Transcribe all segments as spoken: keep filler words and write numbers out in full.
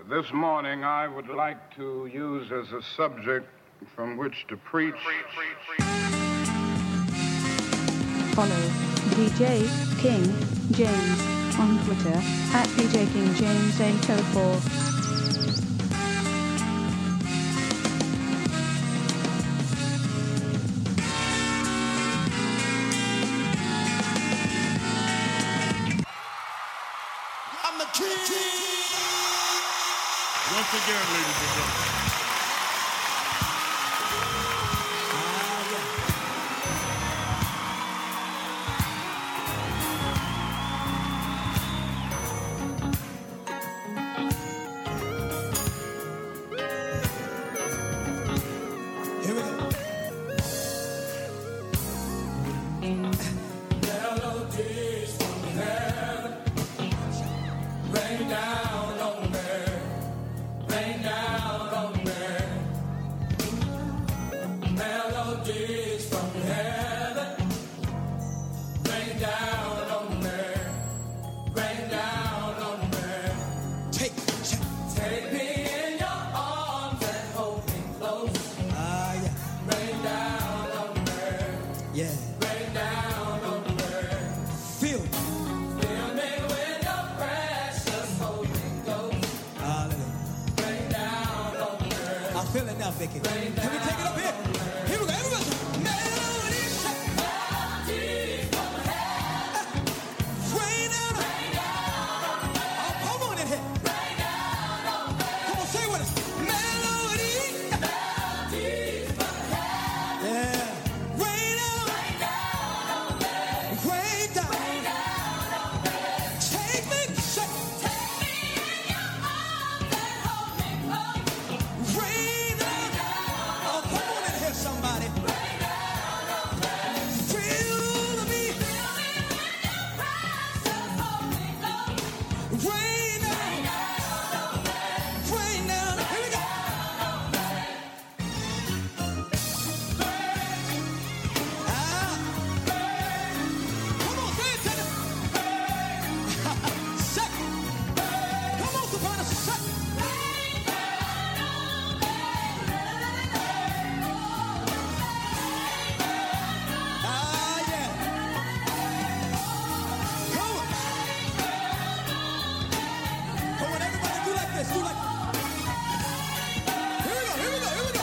This morning I would like to use as a subject from which to preach. Follow D J King James on Twitter at D J King James eight oh four. Once again, ladies and gentlemen. Here we go. Melodies from heaven rain down on me. Rain down on me. Melodies from heaven. Rain down on me. Rain down on me. Take, take me in your arms and hold me close. Ah, yeah. Rain down on me. Yeah. Rain down on me. Feel me. Fill me with your precious Holy Ghost. Hallelujah. Rain down on me. I feel it now, Vicky. Can we take it up here? Here we go, everybody. Melodies. Melodies from heaven. Rain down. Rain down on me. Oh, come on in here. Rain down on me. Come on, say it with us. Melodies. Melodies from heaven. Yeah. Rain down. Rain down on me. Rain down. Rain down on me. Take me. Say. Take me in your arms and hold me close. Rain down. Oh, come on in here, somebody. Rain down on me. Fill me. Fill me with your precious Holy Ghost. Rain down. Rain down. Here we go. Ah. Come on, say it, Teddy. Say. Come on, Soprano. Say. Ah, yeah. Come on. Come on, everybody, do like this. Do like. Here we go. Here we go. Here we go.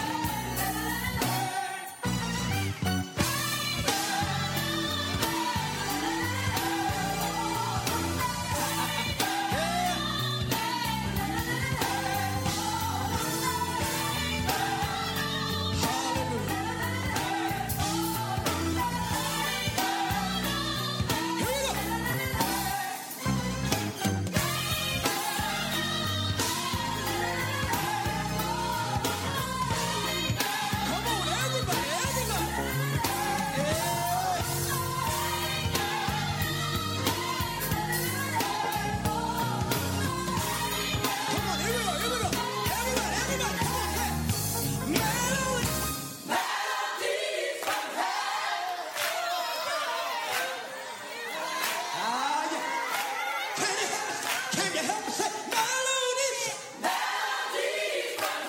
Come on, everybody, everybody. Come on, here we go, here we go. Everybody, everybody, come on, say it. Melody. Melodies from heaven. Ah, yeah. Can you, can you help me say melodies? Melodies from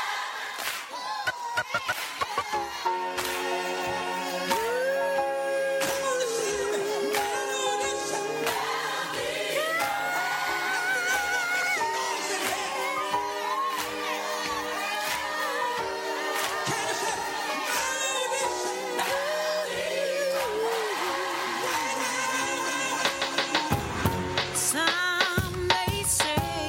Come on, let's sing it. Melodies. Melodies. Make some noise in here. Can you say melodies? Some may say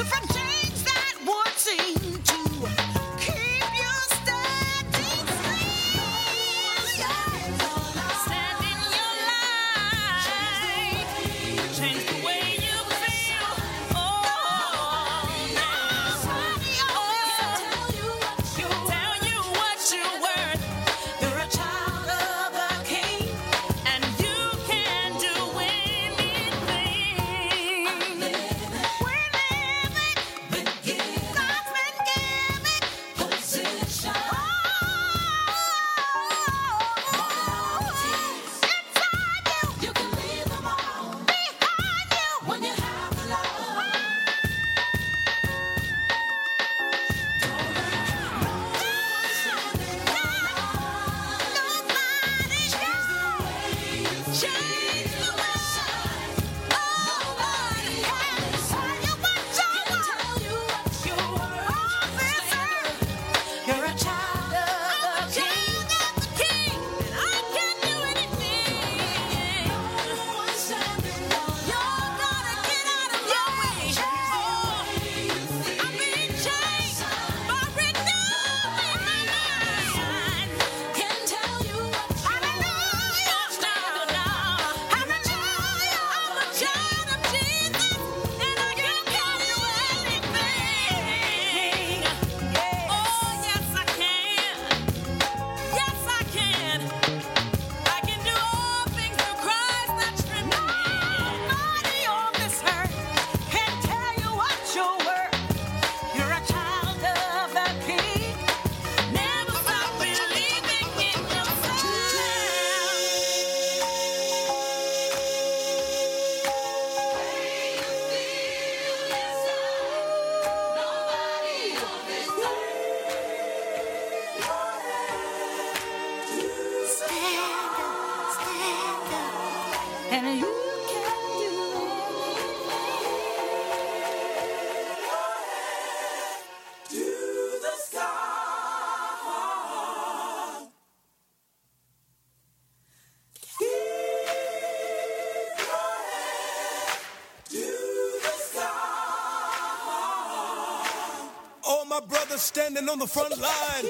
Standing on the front line,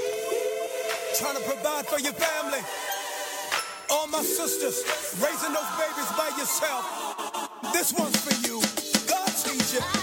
trying to provide for your family. All my sisters, raising those babies by yourself. This one's for you. God sees you.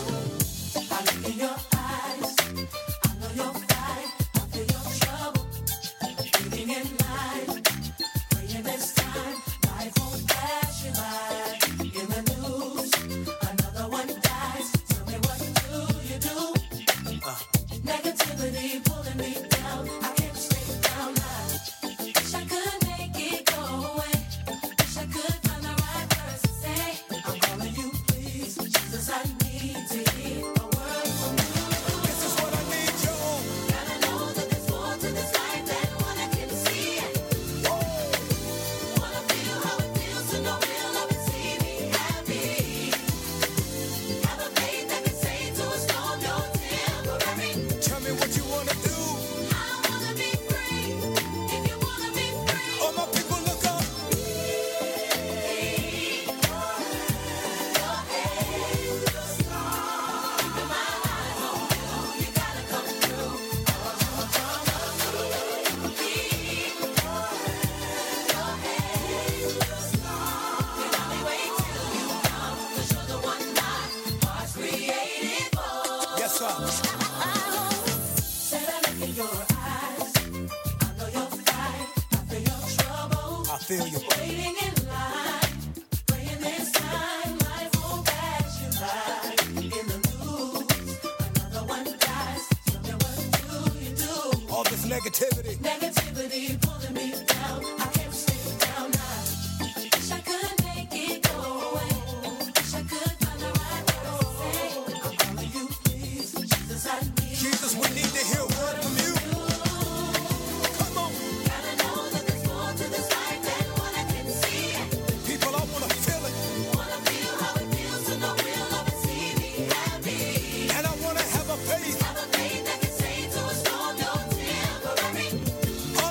I look in your eyes. I know your fight. I feel your trouble. Waiting in line, praying this time. Life won't pass you by. In the news, another one dies. Tell me, what do you do? Uh. Negativity pulling me down. I can't stay down now. Wish I could make it go away. Wish I could find the right words to say. I'm calling you, please. Jesus, I need to hear a word from you. This is what I need, you. Gotta know that there's more to this life than what I can see. Wanna feel how it feels to know real love and see me happy. Have a faith that can say to a storm, you're temporary. Tell me what you wanna do. I wanna be free. If you wanna be free, All my people look up. you gotta come through. Can only wait till you come, 'cause you're the one my heart's created for. Yes, sir. Said I look in your eyes. I know your fight. I feel your trouble. I feel you. Waiting in line, praying this time life won't pass you by. In the news, another one dies. Tell me, what do you do? All this negativity. Negativity pulling me down. I can't stay down now. Wish I could make it go away. Wish I could find the right words to say. I'm calling you, please. Jesus, I need Jesus, we need to hear a word from you. Come on. Gotta know that there's more to this life than what I can see. People, I wanna feel it. Wanna feel how it feels to know real love and see me happy. And I wanna have a faith. Have a faith that can say to a storm, you're temporary.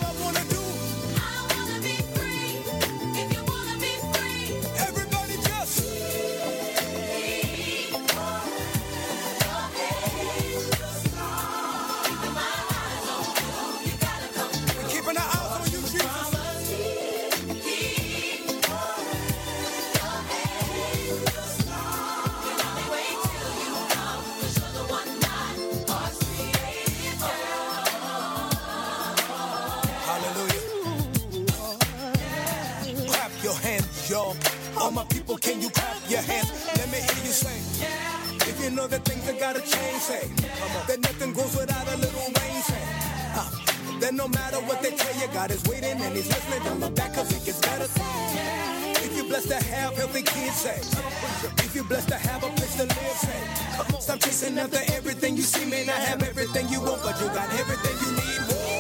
without a change, say. Then nothing grows without a little rain, say. Uh, then no matter what they tell you, God is waiting and he's listening. Don't look back cause it gets better. If you're blessed to have healthy kids, say. If you're blessed to have a place to live, say. Stop chasing after everything you see. May not have everything you want, but you got everything you need.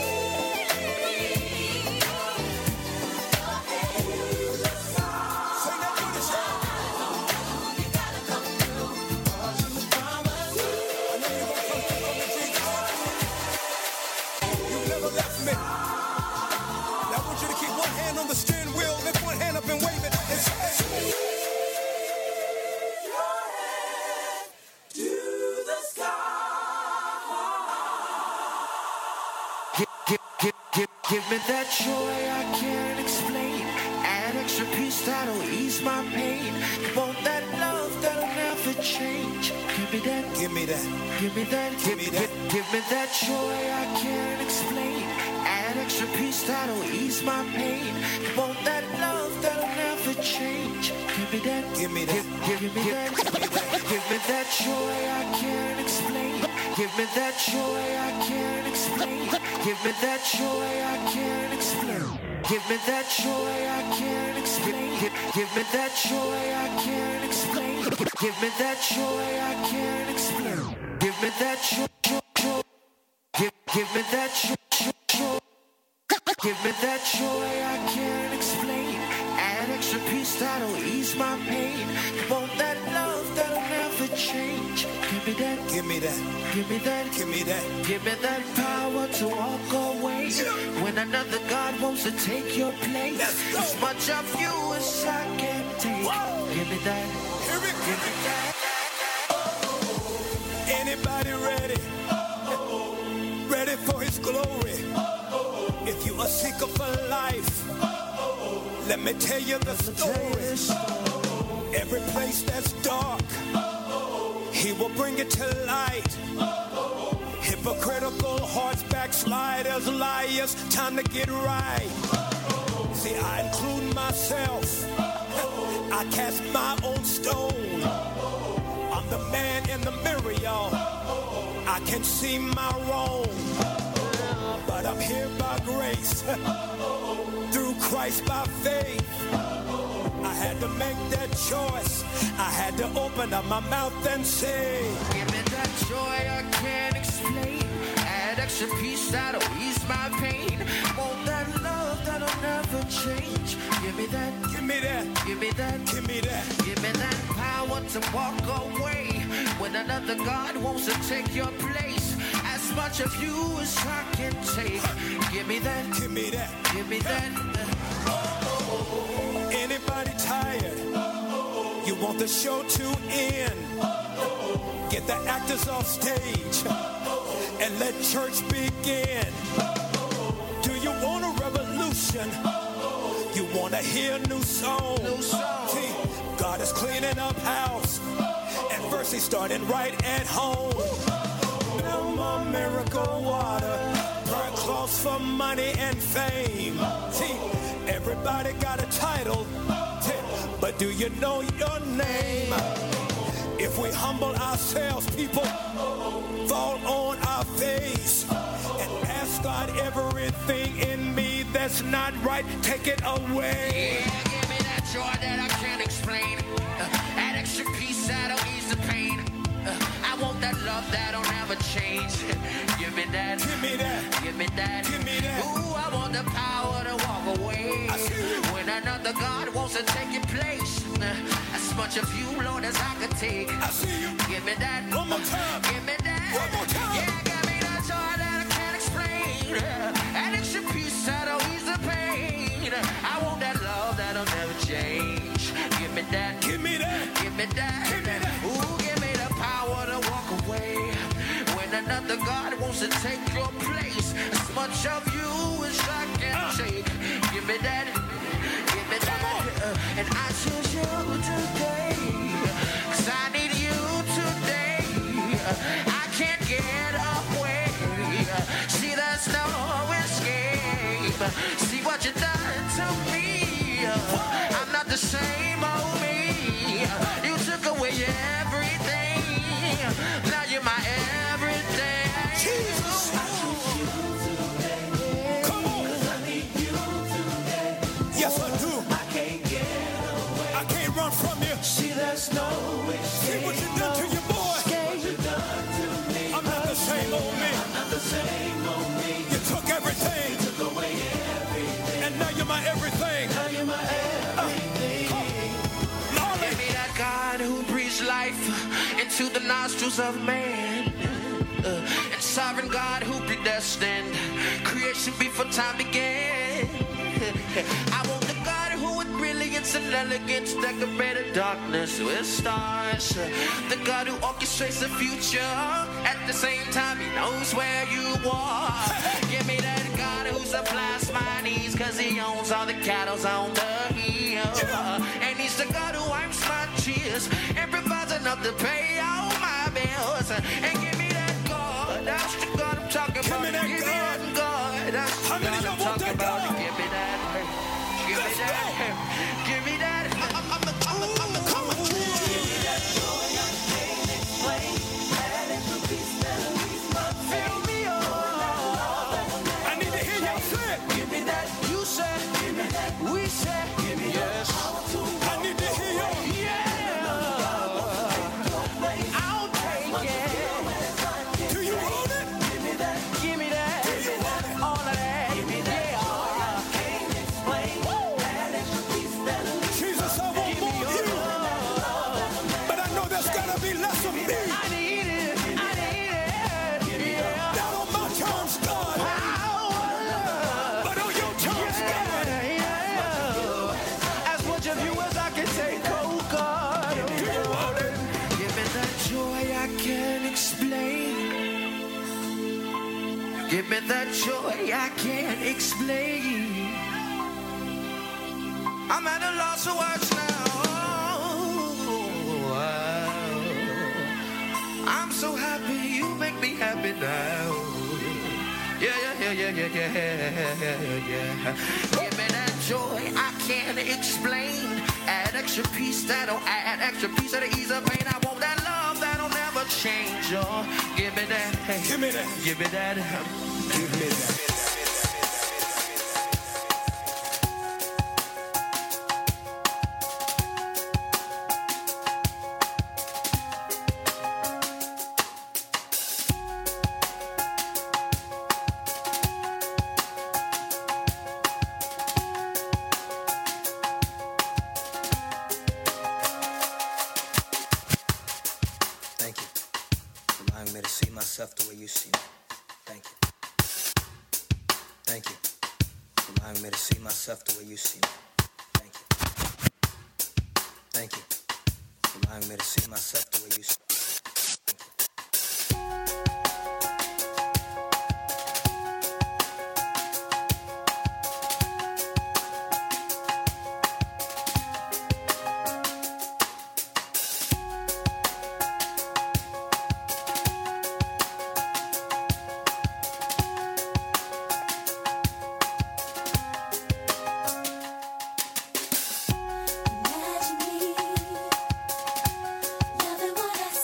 Give me that joy I can't explain. An extra piece that'll ease my pain. Want that love that'll never change. Give me that, give me that, give me that, give me that. Give me that joy I can't explain. An extra piece that'll ease my pain. Want that love that'll never change. Give me that, give me that, give, give me that, give me that. Give me that joy I can't explain. Give me that joy I can't explain. Give me that joy I can't explain. Give me that joy I can't explain. Give, give me that joy I can't explain. Give me that joy I can't explain. Give me that joy. Give, give me that joy. Give me that joy I can't explain. An extra piece that'll ease my pain. Want that love that'll never change. Give me that, give me that, give me that, give me that, give me that power to walk away when another God wants to take your place. As much of you as I can take. Whoa. Give me that, Here we give me that. Anybody ready? Uh-oh. Ready for his glory? Uh-oh. If you a seeker for life, uh-oh. Let me tell you the story. Uh-oh. Every place that's dark, he will bring it to light. Uh-oh. Hypocritical hearts, backsliders, liars, time to get right. Uh-oh. See, I include myself. Uh-oh. I cast my own stone. Uh-oh. I'm the man in the mirror, y'all. Uh-oh. I can see my wrong. Uh-oh. But I'm here by grace. Uh-oh. Through Christ by faith. Uh-oh. I had to make that choice. I had to open up my mouth and say, give me that joy I can't explain. Add extra piece that'll ease my pain. Want that love that'll never change. Give me that, give me that, give me that, give me that. Give me that power to walk away when another God wants to take your place. As much of you as I can take. Give me that, give me that, give me that. Anybody tired? Uh-oh. You want the show to end? Uh-oh. Get the actors off stage. Uh-oh. And let church begin. Uh-oh. Do you want a revolution? Uh-oh. You want to hear a new song? New song. See, God is cleaning up house. Uh-oh. And first he's starting right at home. No more miracle water. Burn clothes for money and fame. See, everybody got a title, but do you know your name? If we humble ourselves, people, fall on our face and ask God, everything in me that's not right, take it away. Yeah, give me that joy that I can't explain. Uh, that extra piece that'll ease the pain. Uh, I want that love that'll never change. Give me that. Give me that. Give me that. Give me that. Ooh, I want the power to walk away when another God wants to take your place. Uh, as much of you, Lord, as I could take. I see you. Give me that. One more time. Give me that. One more time. Yeah, give me that joy that I can't explain. Uh, an extra piece that'll ease the pain. I want that love that'll never change. Give me that. Give me that. Give me that. Give me that. Ooh, give me the power to walk away when another God wants to take your place. As much of you as I can uh. take. Give me that. Give me that. Uh, and I choose you today. Cause I need you today. Uh, I can't get away. Uh, see, there's no escape. Uh, see what you've done to me. Uh, I'm not the same old me. Uh, you took away everything. Now you're my Jesus. Come on. Yes, I do. I can't get away. I can't run from you. See, there's no See what you done to your boy. I'm not the same old me. not the same old me. You took everything. Took away everything. And now you're my everything. Now you're my everything. Lord, Give me that God who breathes life into the nostrils of man. Uh, and sovereign God who predestined creation before time began. I want the God who with brilliance and elegance decorated darkness with stars. The God who orchestrates the future. At the same time he knows where you are. Give me that God who supplies my needs, cause he owns all the cattle on the hill. And he's the God who wipes my tears and provides enough to pay all my bills. And give me that God, that's the God I'm talking Give about. me that Give me God. that God, that's the How many God of I'm y'all want talking that about. God? Give me that, give me Let's that, go. give me that. I'm, I'm, the, I'm, the, I'm the common. Fill me up. I need to hear y'all say it. Give me that. You said. Give me that. We said. Give me yes. I need to hear y'all. Yeah. I'll take it. Do you want it? Give me that. Give me that. All of that. Give me that. Jesus, I want more of you. But I know there's gotta be less of me. I need it. I need it. Yeah. Not on my terms, God. But on your terms, God. As much of you as I can take, oh God. Do you want it? Give me that joy I can't explain. Give me that joy I can't explain. I'm at a loss of words now. I'm so happy you make me happy now. Yeah, yeah, yeah, yeah, yeah, yeah, yeah. Give me that joy I can't explain. Add extra piece that'll add extra piece that'll ease the pain. I want that love that'll never change. Oh, give me that. Hey, Give me that. give me that. Give me that. Thank you for allowing me to see myself the way you see me. Thank you. Thank you for allowing me to see myself the way you see me. Thank you. Thank you for allowing me to see myself the way you see me. Imagine me loving what I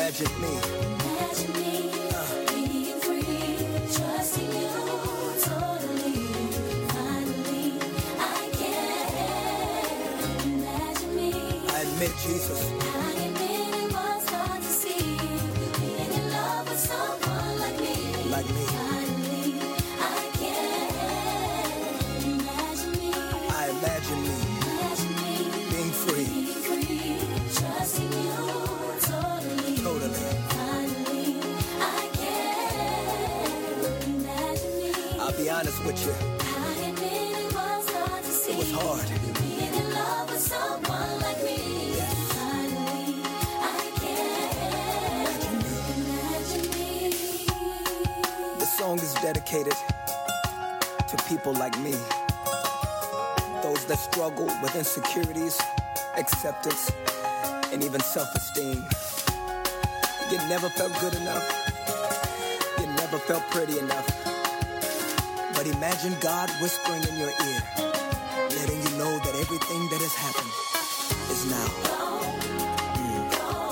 Imagine me. Imagine me being free, trusting you totally. Finally, I can imagine me. I admit, Jesus. I admit it was hard to see being in love with someone like me. Like me. Finally, I can imagine me. I imagine me Imagine me being free. being free, trusting you totally. Totally. Finally, I can imagine me. I'll be honest with you. I admit it was hard to see. It was hard. Being in love with someone like me. Finally, I can imagine me. The song is dedicated to people like me. Those that struggle with insecurities, acceptance, and even self-esteem. You never felt good enough. You never felt pretty enough. But imagine God whispering in your ear, letting you know that everything that has happened is now. Mm.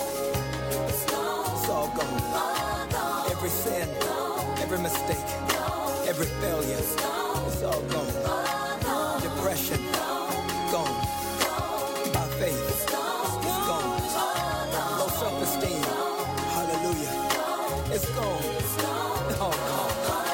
It's all gone. Every sin, every mistake, every failure, it's all gone. Depression, gone. By faith, it's gone. Low self-esteem, hallelujah, it's gone. All gone.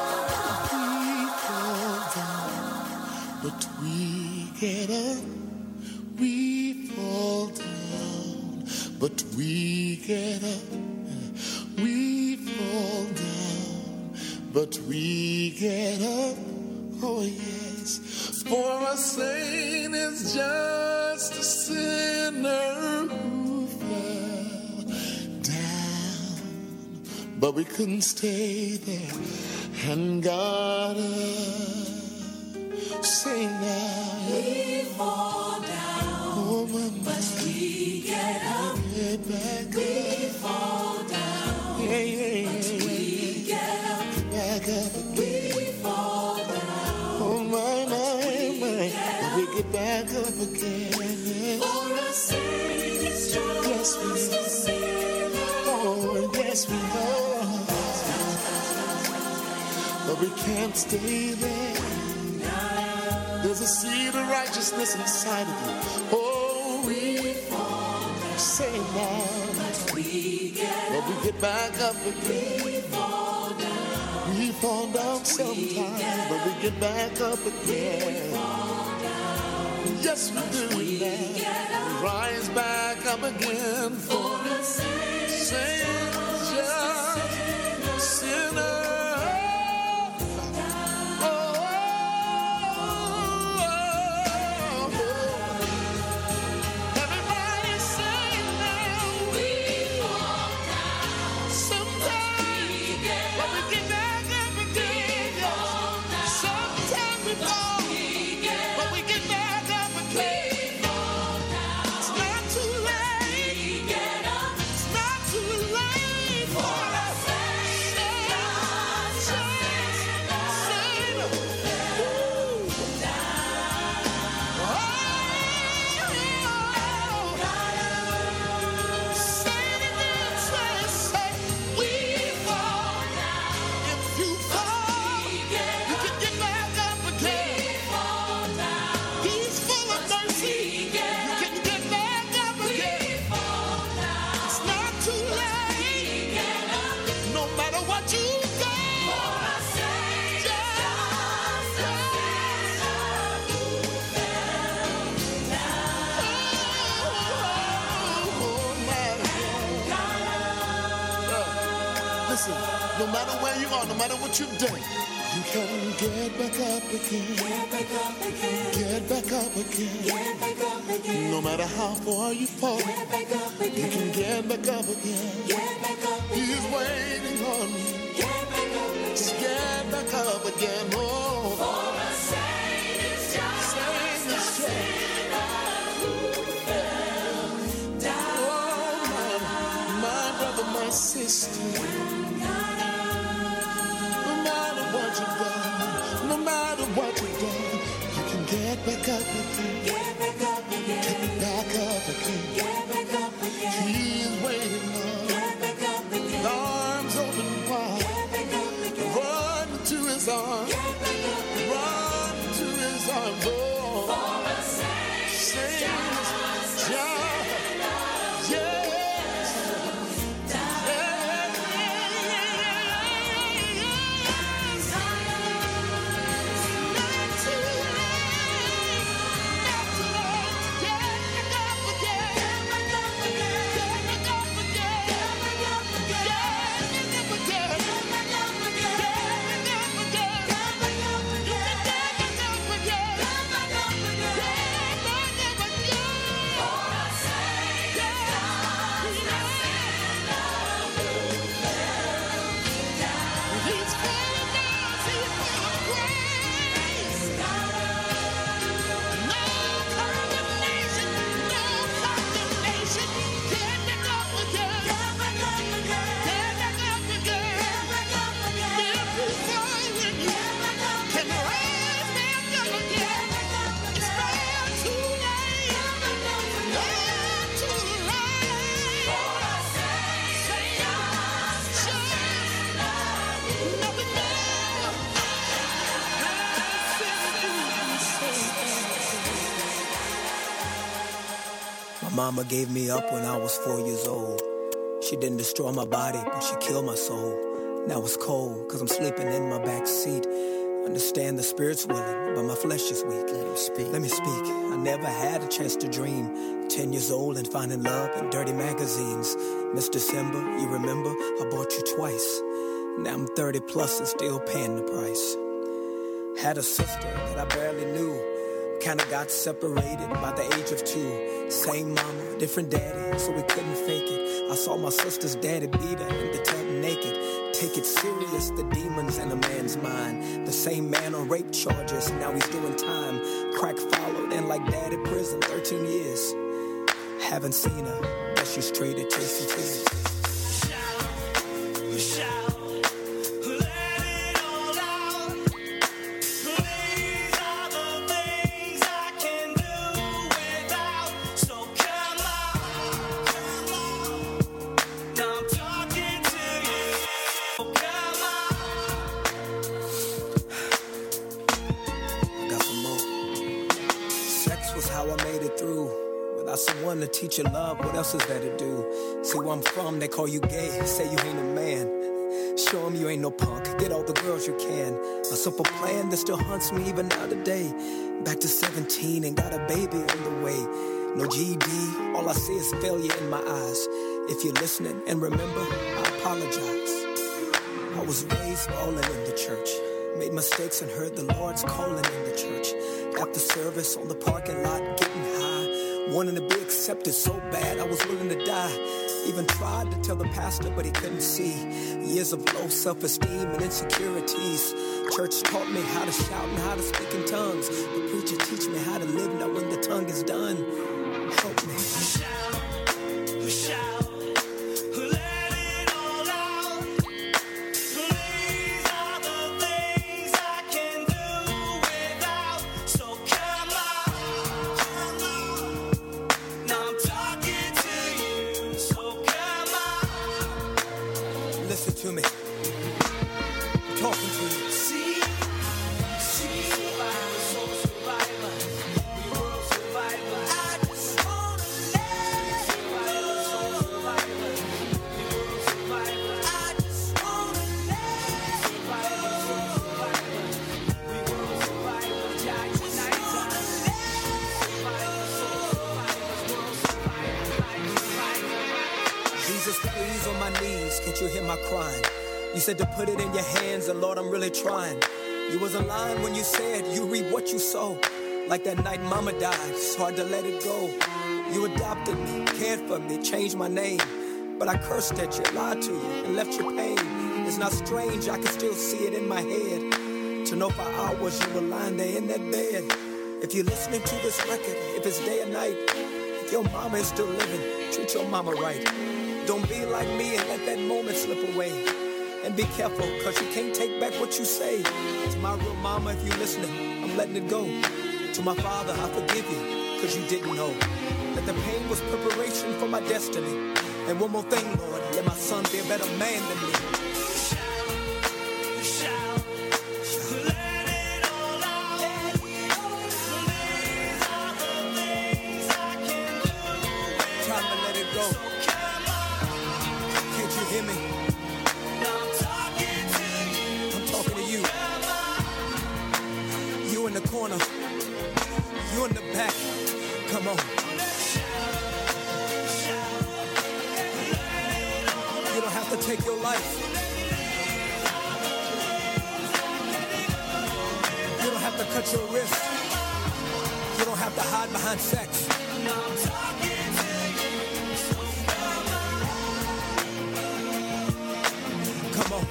But we get up, we fall down. But we get up, we fall down. But we get up, oh yes. For a saint is just a sinner who fell down. But we couldn't stay there, and God us. Sing now. We fall down, Oh, my but we get up. get back We fall down, up. Yeah, yeah, but yeah. we get up. Back up We again. fall down. Oh, my, my, my. We get back up again. For a saint is just Yes, we a sinner. Oh, yes, we know. But we can't stay there. There's a seed of righteousness inside of you. Oh, we say now. But we get But we get back up again. we fall down. We fall down sometimes, but we get back up again. Yes, we do now. We rise back up again. For a saint is Just a sinner. Oh, everybody say now. we fall down. Sometimes, We get but we get back up again. fall down. Sometimes we fall, We get but we get back up again. we fall down. It's not too late. We get up. It's not too late for us. No matter what you do, listen, no matter where you are, no matter what you've done, you can get back up again. Get back up again. Get back up again. Get back up again. No matter how far you fall, Get back up you again. can get back up again. Get back up again. He's waiting on you. Get back up again. Just get back up again. Oh, For a saint is just sing the a strength. sinner who fell down. Oh, my, my brother, my sister. No matter what you've done, no matter what you've done, you can get back up again. Get back up again. Get back up again. Get back up again. He's waiting on. Get back up Mama gave me up when I was four years old. She didn't destroy my body, but she killed my soul. Now it's cold, cause I'm sleeping in my back seat. Understand the spirit's willing, but my flesh is weak. Let him speak. Let me speak. I never had a chance to dream. Ten years old and finding love in dirty magazines. Miss December, you remember, I bought you twice. Now I'm thirty plus and still paying the price. Had a sister that I barely knew. Kinda got separated by the age of two. Same mama, different daddy, so we couldn't fake it. I saw my sister's daddy beat her in the tub naked. Take it serious, the demons in a man's mind. The same man on rape charges, now he's doing time. Crack followed and like daddy prison, thirteen years. Haven't seen her, but she's traded chasing tears. Shout, shout. Someone to teach you love, what else is there to do? See where I'm from, they call you gay, say you ain't a man. Show them you ain't no punk, get all the girls you can. A simple plan that still haunts me even now today. Back to seventeen and got a baby on the way. No G E D, all I see is failure in my eyes. If you're listening and remember, I apologize. I was raised falling in the church. Made mistakes and heard the Lord's calling in the church. After service on the parking lot, getting high. Wanting to be accepted so bad, I was willing to die. Even tried to tell the pastor, but he couldn't see. Years of low self-esteem and insecurities. Church taught me how to shout and how to speak in tongues. The preacher teach me how to live now when the tongue is done. Help me. Shout, shout. To me, I'm talking to you. See, see, survivor, soul survivor, we world survivor. I just wanna let survivor, soul survivor, we world survivor. I just wanna let survivor, soul survivor, we world survivor. Jack United, survivor, soul survivors, world survivor, survivor. Jesus, please, on my knees, can't you hear my crying? You said to put it in your hands, and Lord, I'm really trying. You wasn't lying when you said you reap what you sow. Like that night mama died, it's hard to let it go. You adopted me, cared for me, changed my name. But I cursed at you, lied to you, and left you pain. It's not strange, I can still see it in my head. To know for hours you were lying there in that bed. If you're listening to this record, if it's day or night, if your mama is still living, treat your mama right. Don't be like me and let that moment slip away. And be careful, cause you can't take back what you say. To my real mama, if you're listening, I'm letting it go. To my father, I forgive you, cause you didn't know that the pain was preparation for my destiny. And one more thing, Lord, let my son be a better man than me. Come on. You don't have to take your life. You don't have to cut your wrist. You don't have to hide behind sex. Come on.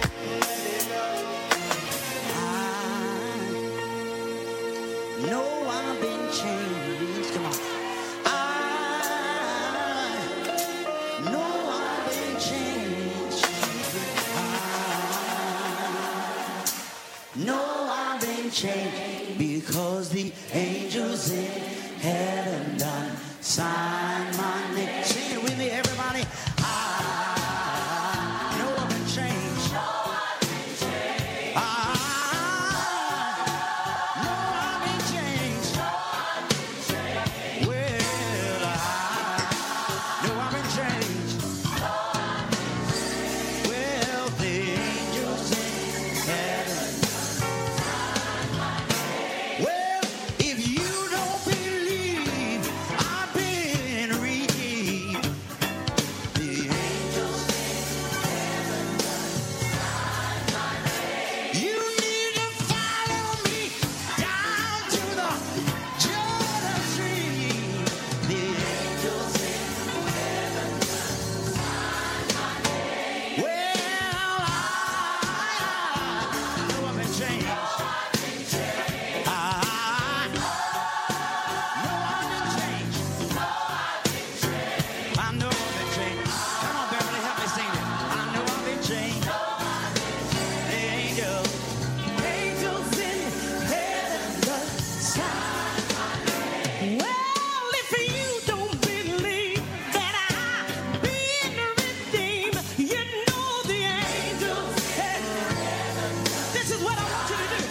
I know I've been changed. Come on. I know I've been changed. I know I've been changed because the angels in heaven done sign my name. Sing it with me, everybody. I know I've been changed. I know I've been changed. Well, I know I've been changed. Well, the angels in heaven. Well, if you don't believe I've been redeemed, the angels in heaven sign my name. You need to follow me down to the Jordan stream. The angels in heaven sign my name. Well, I know I've been changed. I know I've been changed. I know I've been changed. Come on, Beverly, help me sing it. I know I've been changed. The angels, angels in heaven, the sign my name. Well, if you don't believe that I've been redeemed, you know the angels in heaven. This is what I want you to do.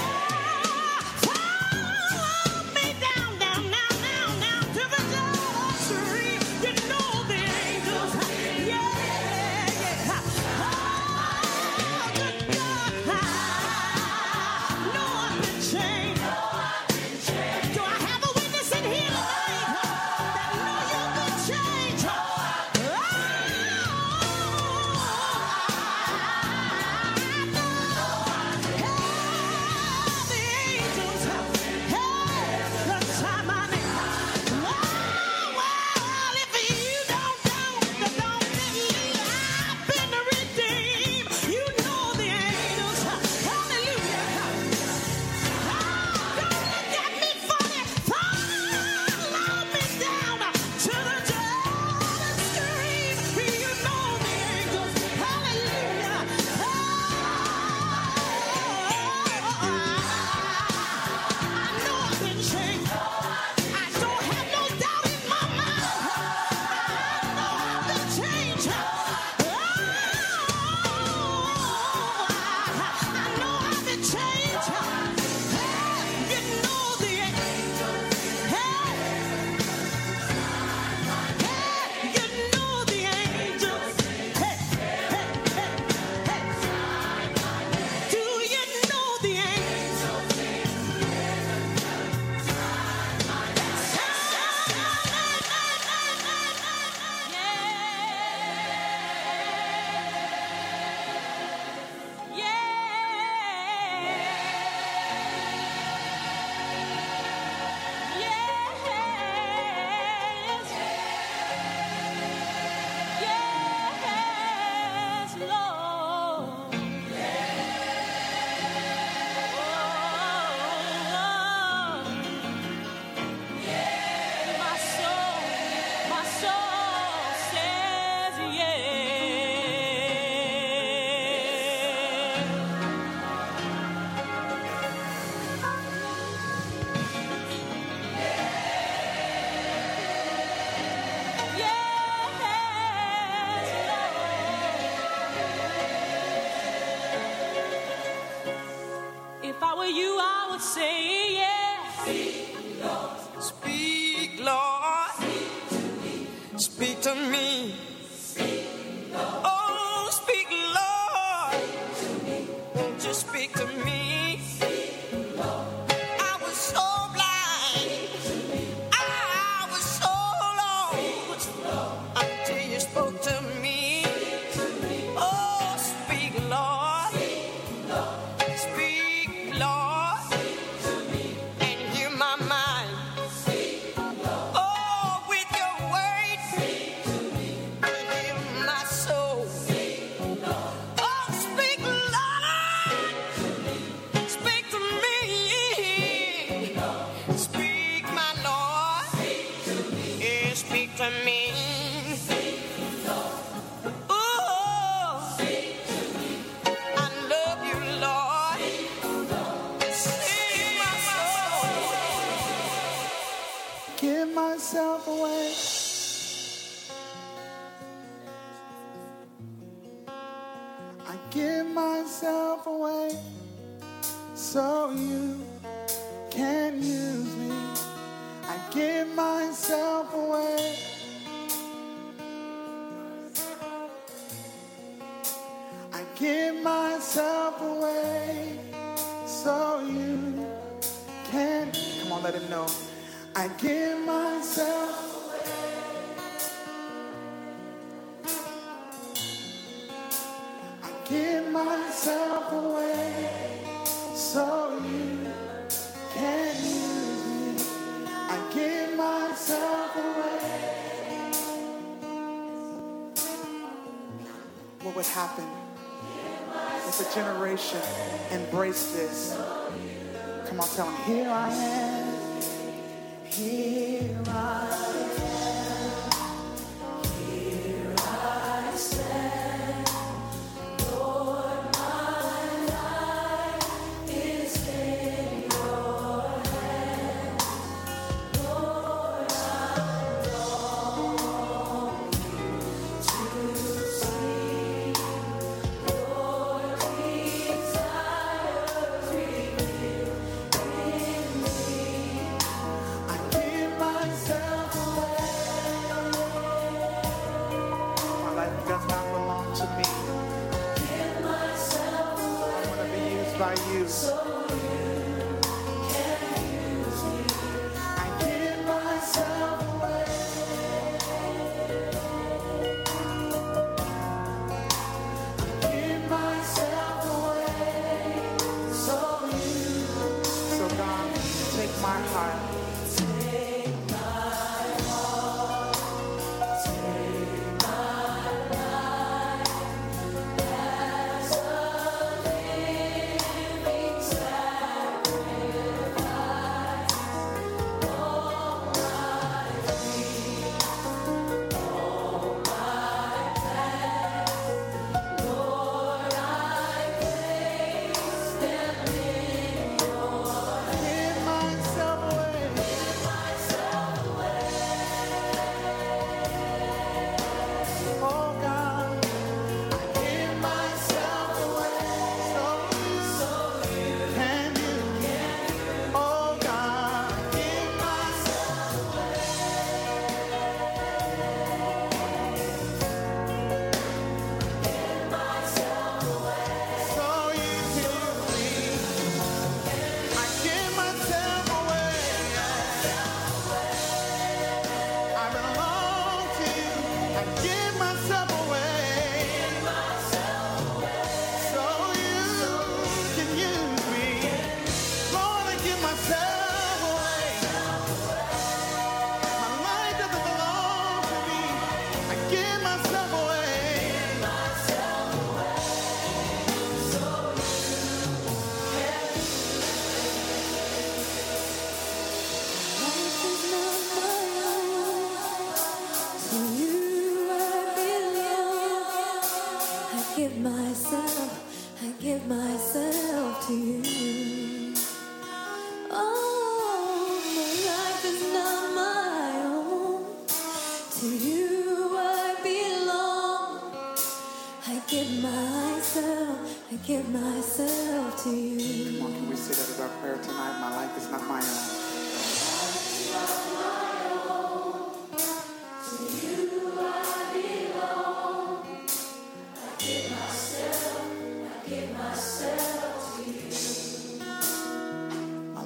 Follow me down, down, down, down, down to the nursery. You know the angels. Yeah, yeah. Oh, good God. I know I've been changed. Do I have a witness in here tonight that know you've been changed? If I were you, I would say yes. Speak, Lord. Speak to me. Oh, speak, Lord. Won't you speak to me? I was so blind. I for me. Give myself away. I give myself away so you can use me. I give myself away. I give myself away so you can. Come on, let him know. I give myself away. I give myself away so you can use me. I give myself away. What would happen if a generation embraced this? Come on, tell them, here I am. Here I am, here I stand, Lord, my life is in your hands, Lord, I long to see your desires revealed in me. Myself away. My life does not belong to me. Give myself away. I want to be used by you. So you can use me. I give myself away. I give myself away. So you. So God, take my heart.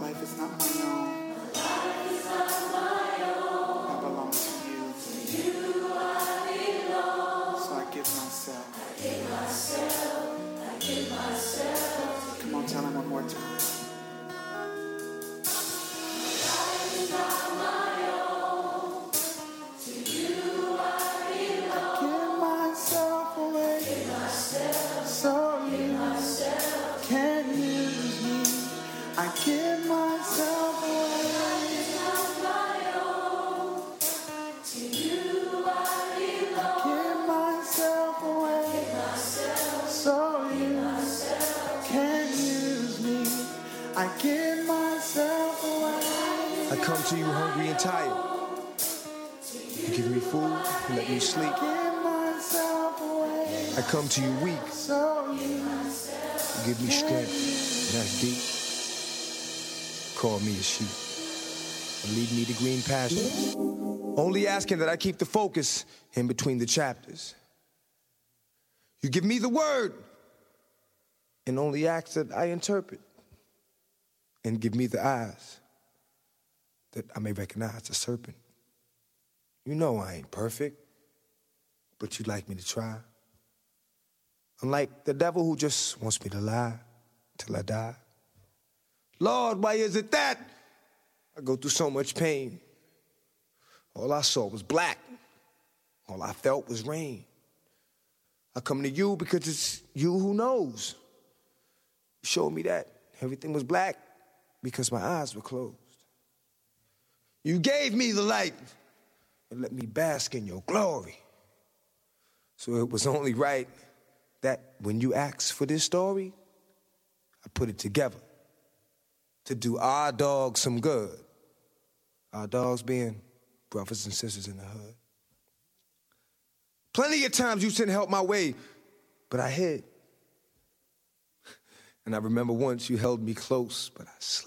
You come to you hungry and tired. You give me food, you let me sleep. I come to you weak. You give me strength, and that's deep. Call me a sheep and lead me to green pastures. Only asking that I keep the focus in between the chapters. You give me the word and only ask that I interpret. And give me the eyes that I may recognize the serpent. You know I ain't perfect, but you'd like me to try. Unlike the devil who just wants me to lie till I die. Lord, why is it that I go through so much pain? All I saw was black. All I felt was rain. I come to you because it's you who knows. You showed me that everything was black because my eyes were closed. You gave me the light and let me bask in your glory. So it was only right that when you asked for this story, I put it together to do our dogs some good. Our dogs being brothers and sisters in the hood. Plenty of times you sent help my way, but I hid. And I remember once you held me close, but I slid.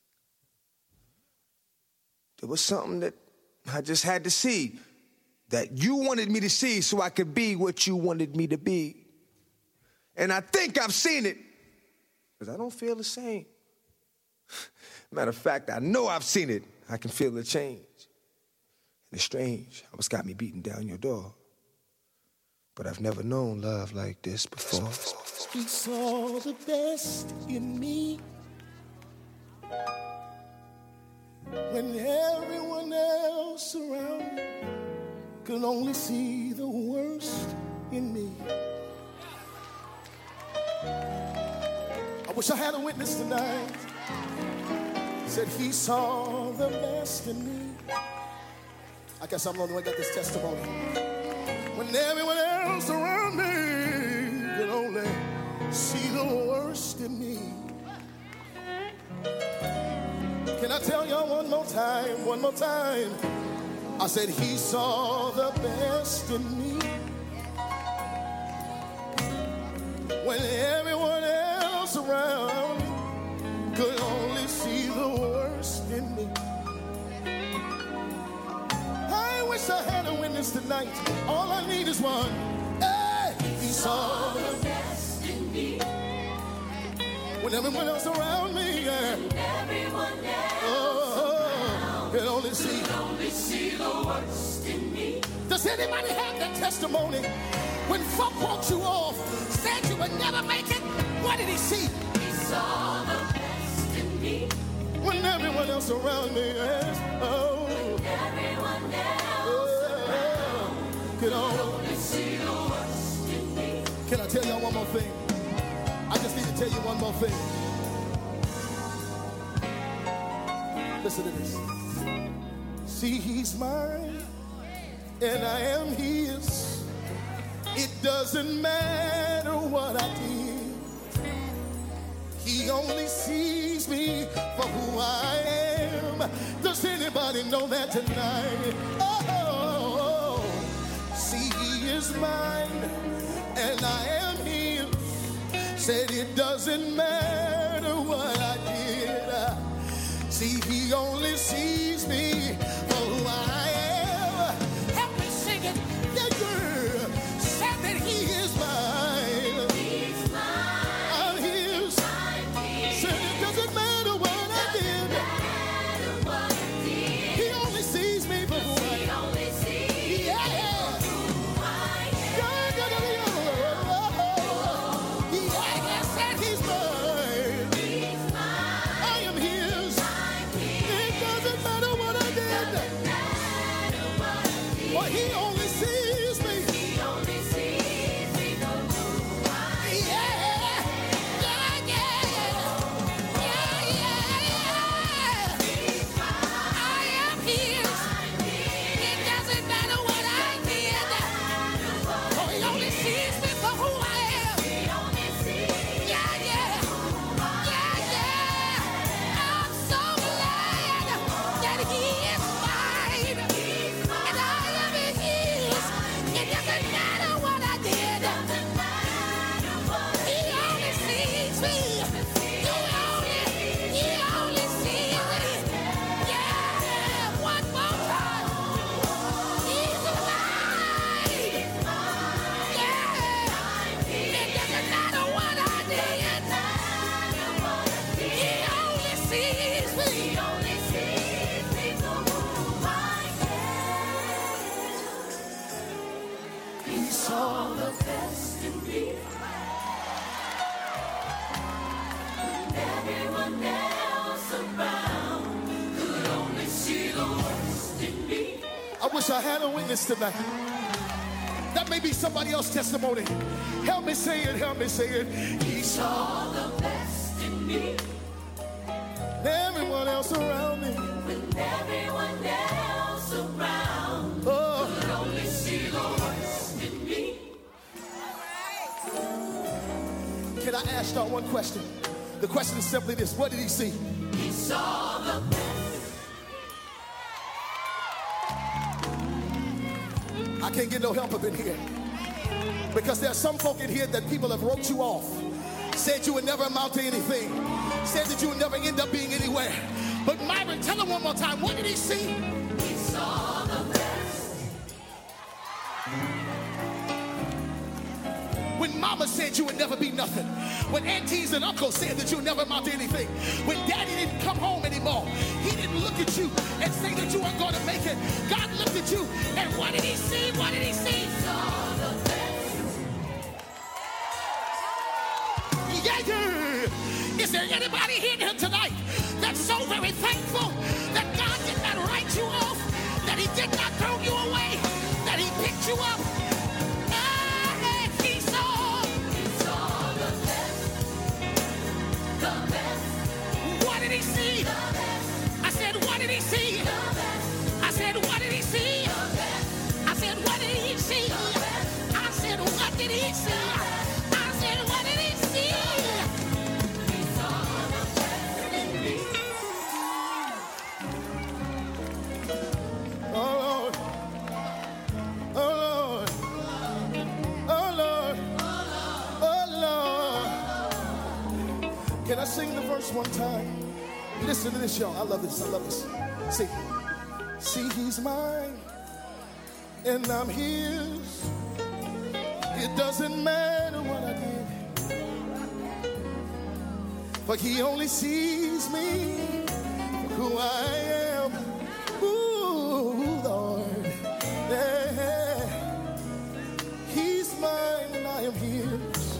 There was something that I just had to see, that you wanted me to see so I could be what you wanted me to be. And I think I've seen it, because I don't feel the same. Matter of fact, I know I've seen it. I can feel the change. And it's strange, almost got me beating down your door. But I've never known love like this before. He saw the best in me when everyone else around me could only see the worst in me. I wish I had a witness tonight. Said he saw the best in me. I guess I'm the only one that got this testimony. When everyone else around me could only see the worst in me. Can I tell y'all one more time, one more time? I said he saw the best in me when everyone else around could only see the worst in me. I wish I had a witness tonight. All I need is one. Hey, he saw the best in me when everyone else around me, yeah. Everyone else oh, could only see, could only see the worst in me. Does anybody have that testimony? When folk walked you off, said you would never make it, what did he see? He saw the best in me. When everyone else around me, yes, oh, when everyone else oh, around could only see the worst in me. Can I tell y'all one more thing? I just need to tell you one more thing. Listen to this. See, he's mine, and I am his. It doesn't matter what I did. He only sees me for who I am. Does anybody know that tonight? Oh, see, he is mine, and I am his. Said it doesn't matter what I did. See, he only sees me for who I am. Help me sing it. Yeah, girl. Said that he is mine. He's mine. I'm his. I'm his. Said it doesn't matter what I did. Matter what I did. He only sees me for who I am. He only sees yeah. me for who I am. Yeah, yeah, yeah, yeah. Yeah, yeah, said he's mine. He's mine. I am his. It doesn't matter what I did. Well, he only sees me. He only sees me for who I am. Yeah, yeah, yeah, yeah, yeah, yeah. I am his. It doesn't matter what I did. Oh, he only sees me for who I am. He only sees. Yeah, yeah, yeah, yeah. I'm so glad that he He saw the best in me. When everyone else around could only see the worst in me. I wish I had a witness tonight. That may be somebody else's testimony. Help me say it, help me say it. He saw the best in me. Everyone else around me. When everyone else around oh. could only see the worst in me. Can I ask y'all one question? The question is simply this. What did he see? He saw the best. I can't get no help up in here. Because there's some folk in here that people have wrote you off. Said you would never amount to anything. Said that you would never end up being anywhere. But Myron, tell him one more time. What did he see? He saw the best. When mama said you would never be nothing. When aunties and uncles said that you would never amount to anything. When daddy didn't come home anymore. He didn't look at you and say that you weren't going to make it. God looked at you and what did he see? What did he see? He saw the best. Yeah, yeah. Is there anybody here tonight that's so very thankful that God did not write you off, that he did not throw you away, that he picked you up? Ah, he saw. He saw the best. The best. What did he see? The best. I said, what did he see? The best. I said, what did he see? The best. I said, what did he see? The best. I said, what did he see? I said, what did he see? He saw the best in me. Oh Lord, oh Lord, oh Lord, oh Lord. Can I sing the verse one time? Listen to this, y'all. I love this. I love this. See, see, he's mine, and I'm his. It doesn't matter what I did, but he only sees me for who I am. Ooh, Lord, yeah. He's mine and I am his.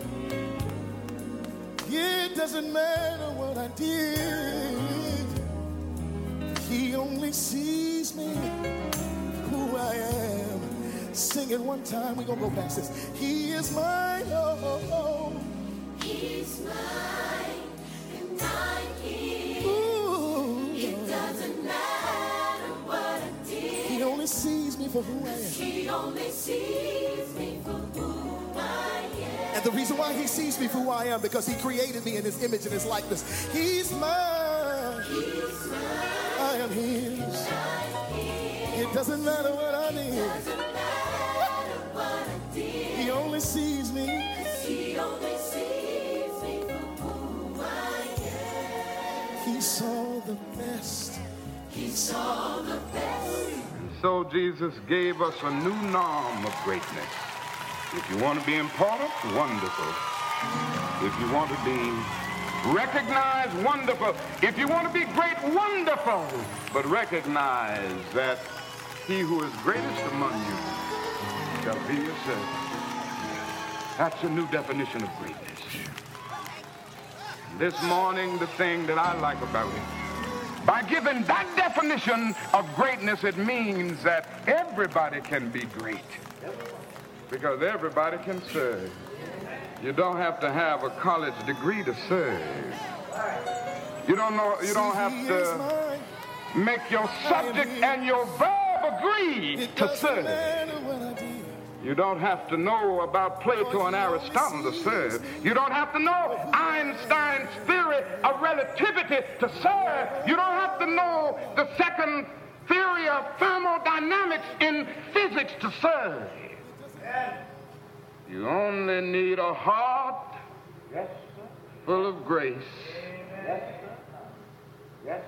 It doesn't matter what I did, he only sees me who I am. Sing it one time, we're gonna go past this. He is mine, oh, oh, oh. He's mine and I'm his. Ooh, It doesn't matter what I did. he only sees me for who I am. He only sees me for who I am. And the reason why he sees me for who I am, because he created me in his image and his likeness. He's mine. He's mine. I am his. I'm his. It doesn't matter what I did. Doesn't matter what I did. He only sees me. He only sees me for who I am. He saw the best. He saw the best. And so Jesus gave us a new norm of greatness. If you want to be important, wonderful. If you want to be recognized, wonderful. If you want to be great, wonderful. But recognize that he who is greatest among you shall be your servant. That's a new definition of greatness. This morning, the thing that I like about it, by giving that definition of greatness, it means that everybody can be great. Because everybody can serve. You don't have to have a college degree to serve. You don't know, you don't have to make your subject and your verb agree to serve. You don't have to know about Plato and Aristotle to serve. You don't have to know Einstein's theory of relativity to serve. You don't have to know the second theory of thermodynamics in physics to serve. You only need a heart yes, full of grace. Yes, yes.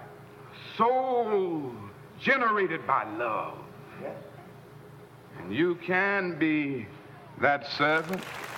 Soul generated by love. Yes. And you can be that servant